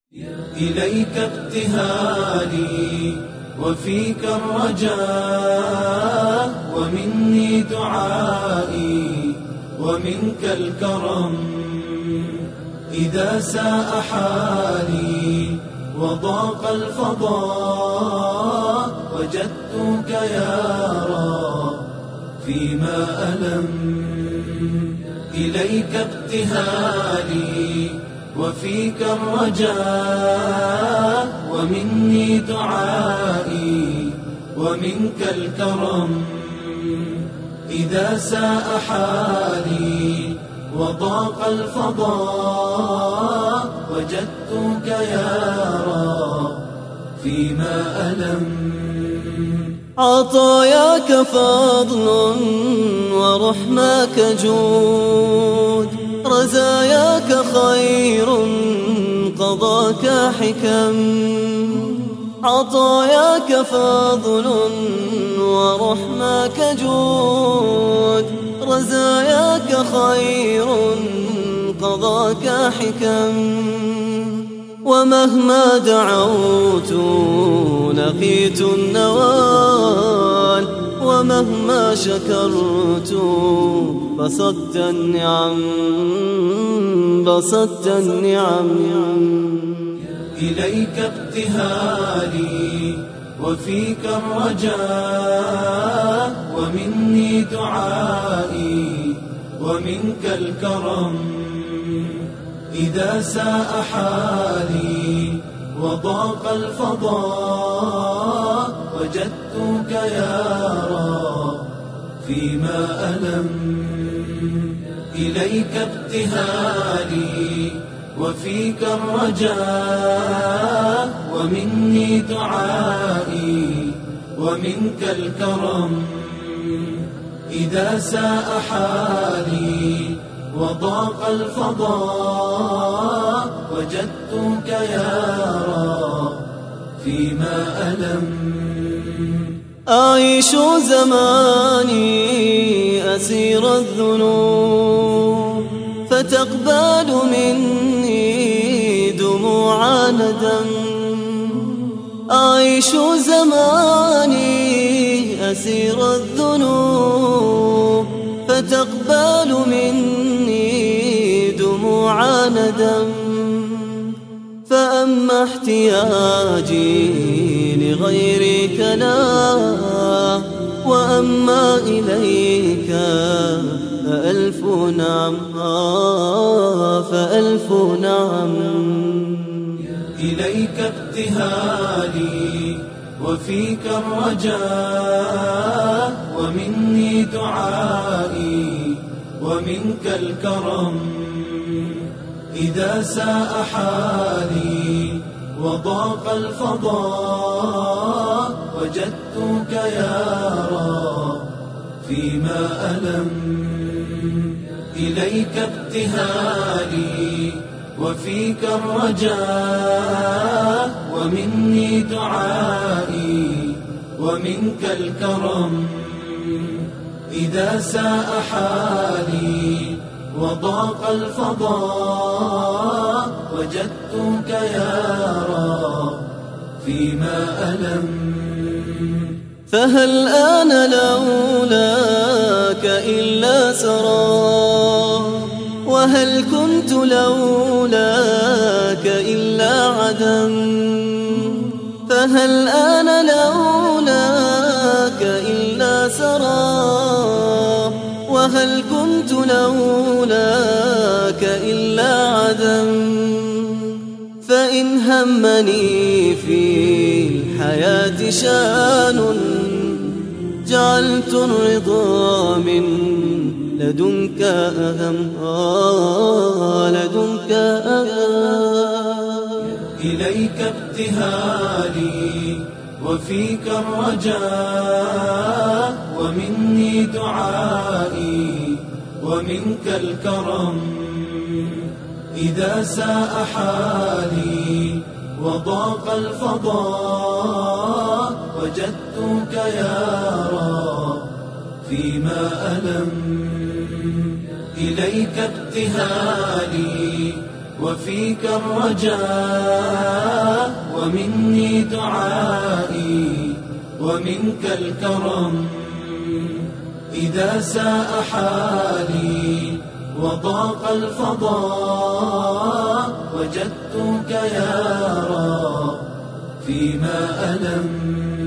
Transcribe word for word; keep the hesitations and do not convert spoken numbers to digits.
إليك ابتهالي وفيك الرجاء، ومني دعائي ومنك الكرم. إذا ساء حالي وضاق الفضاء، وجدتك يا رب فيما ألم. إليك ابتهالي وفيك الرجاء، ومني دعائي ومنك الكرم. إذا ساء حالي وضاق الفضاء، وجدتك يا رب فيما ألم. عطاياك فضل ورحماك جود، رزاياك خير قضاك حكم. عطاياك فضل ورحماك جود، رزاياك خير قضاك حكم. ومهما دعوت لقيت النوال، ومهما شكرت بسطت النعم بسطت النعم. إليك ابتهالي وفيك الرجاء، ومني دعائي ومنك الكرم. إذا ساء حالي وضاق الفضاء، وجدتك يا رب فيما ألم. إليك ابتهالي وفيك الرجاء، ومني دعائي ومنك الكرم. إذا ساء حالي وضاق الفضاء، وجدتك يا رب فيما ألم. أعيش زماني أسير الذنوب، فتقبل مني دموع ندم. أعيش زماني أسير الذنوب، فتقبل مني دموع ندم. فأما احتياجي لغيرك لا، وأما إليك فألف نعم فألف نعم. إليك ابتهالي وفيك الرجاء، ومني دعائي ومنك الكرم. إذا ساء حالي وضاق الفضاء، وجدتك يا رب فيما ألم. إليك ابتهالي وفيك الرجاء، ومني دعائي ومنك الكرم. إذا ساء حالي وضاق الفضاء، وجدتك يا رب فيما ألم. فهل أنا لولاك إلا سرى، وهل كنت لولاك إلا عدم. فهل أنا لولاك إلا سرى، وهل كنت لولاك إلا عدم. فإن همني في الحياة شان، جعلت الرضا من لدنك أهم لدنك أهم. إليك ابتهالي وفيك الرجاء، ومني دعائي ومنك الكرم. إذا ساء حالي وضاق الفضاء، وجدتك يا رب فيما ألم. إليك ابتهالي وفيك الرجاء، ومني دعائي ومنك الكرم. إذا ساء حالي وضاق الفضاء وجدتك يا رب فيما ألم.